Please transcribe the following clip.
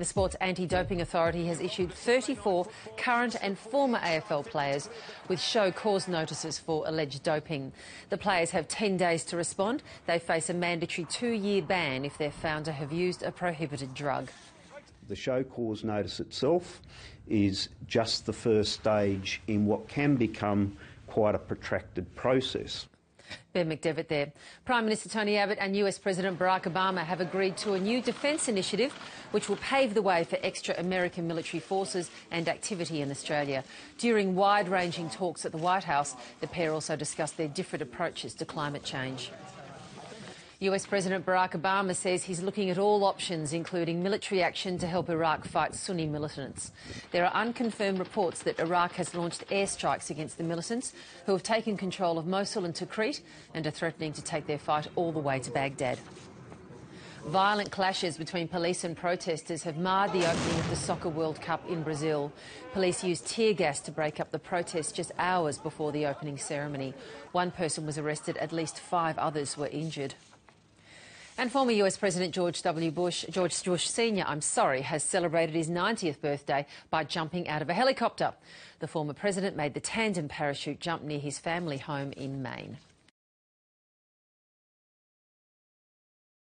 The Sports Anti-Doping Authority has issued 34 current and former AFL players with show cause notices for alleged doping. The players have 10 days to respond. They face a mandatory 2-year ban if they're found to have used a prohibited drug. The show cause notice itself is just the first stage in what can become quite a protracted process. Ben McDevitt there. Prime Minister Tony Abbott and US President Barack Obama have agreed to a new defence initiative which will pave the way for extra American military forces and activity in Australia. During wide-ranging talks at the White House, the pair also discussed their different approaches to climate change. US President Barack Obama says he's looking at all options, including military action to help Iraq fight Sunni militants. There are unconfirmed reports that Iraq has launched airstrikes against the militants, who have taken control of Mosul and Tikrit and are threatening to take their fight all the way to Baghdad. Violent clashes between police and protesters have marred the opening of the Soccer World Cup in Brazil. Police used tear gas to break up the protests just hours before the opening ceremony. One person was arrested, at least 5 others were injured. And former US President George Bush Sr., has celebrated his 90th birthday by jumping out of a helicopter. The former president made the tandem parachute jump near his family home in Maine.